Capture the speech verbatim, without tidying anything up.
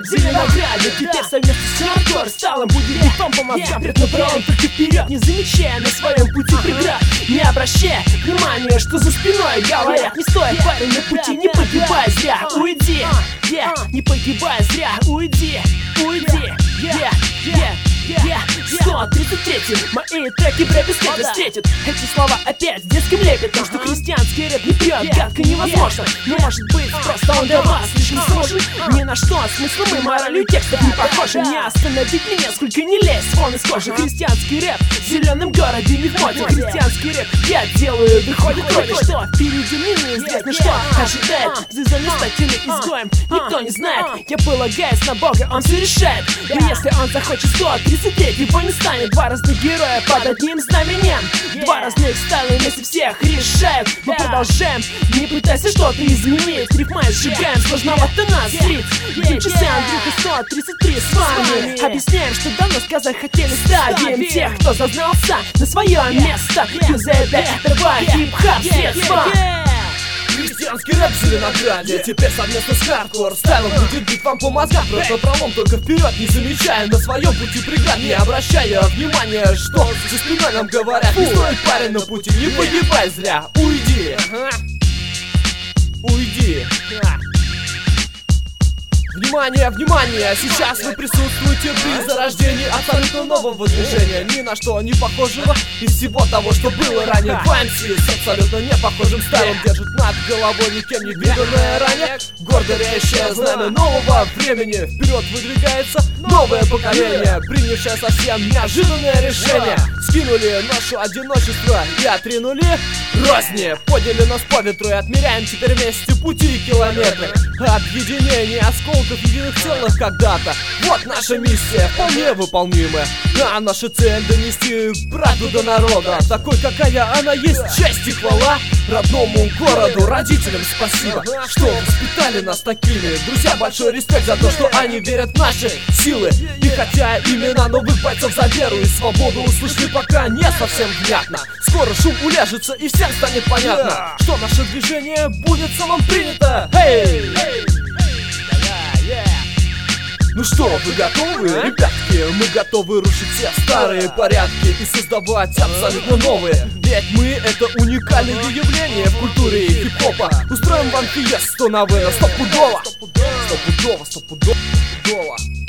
Зеленограде. Теперь совместно с хардкор сталом будет битвам по мозгам. Пред направлен только вперед, не замечая на своем пути преград, не обращая внимания, что за спиной говорят. Не стоит, парень, на пути, не погибай зря. Уйди, yeah, не погибай зря. Уйди, уйди, yeah, yeah. Yeah, сто тридцать третий, мои треки в рэпе скетча встретят. Эти слова опять с детским лепетом, что христианский рэп не прет, гадко невозможно. Но может быть, просто он для вас слишком сложен. Ни на что, смыслом и моралью текстов не похожи. Не остановить меня, сколько не лезь, вон из кожи. Христианский рэп в зеленом городе не в моде. Христианский рэп я делаю, выходит вроде что. Впереди мне неизвестно, что ожидает. Звездами стать или изгоем, никто не знает. Я полагаюсь на Бога, он все решает. И если он захочет сто тридцать третий, его не станет. Два разных героя под одним знаменем. Два разных стайла вместе всех решают. Мы продолжаем, не пытайся что-то изменить. Рифмай сжигаем, сложновато нас слить. Дим часы, Андрюха, сто тридцать три с вами. Объясняем, что давно сказать хотели, ставим тех, кто зазнался на свое место. Юзай для этого хип-хап средства. Христианский рэп в Зеленограде. Теперь совместно с хардкор стайлом будет бить вам по мозгам. Просто пролом только вперед, не замечая на своем пути преград, не обращая внимания, что за спиной нам говорят. Не стоит, парень, на пути, не погибай зря. Уйди, уйди. Внимание, внимание! Сейчас вы присутствуете при зарождении абсолютно нового движения, ни на что не похожего из всего того, что было ранее. два эм си с абсолютно не похожим стайлом держит над головой никем не виданное ранее гордо реющее знамя нового времени. Вперед выдвигается новое поколение, принявшее совсем неожиданное решение. Скинули наше одиночество и отринули розни, подняли нас по ветру и отмеряем теперь вместе пути и километры. Объединение осколков единых целых когда-то. Вот наша миссия, вполне выполнимая. А наша цель — донести правду до народа, такой, какая она есть. Честь и хвала родному городу, родителям спасибо, что воспитали нас такими. Друзья, большой респект за то, что они верят в наши силы. И хотя имена новых бойцов за веру и свободу услышали пока не совсем внятно, скоро шум уляжется и всем станет понятно, что наше движение будет самым принято. Эй! Ну что, вы готовы, ребятки? Мы готовы рушить все старые порядки и создавать абсолютно новые. Ведь мы — это уникальное явление в культуре хип-хопа. Устроим вам фиесту на вынос, стопудово. Стопудово, стопудово, стопудово.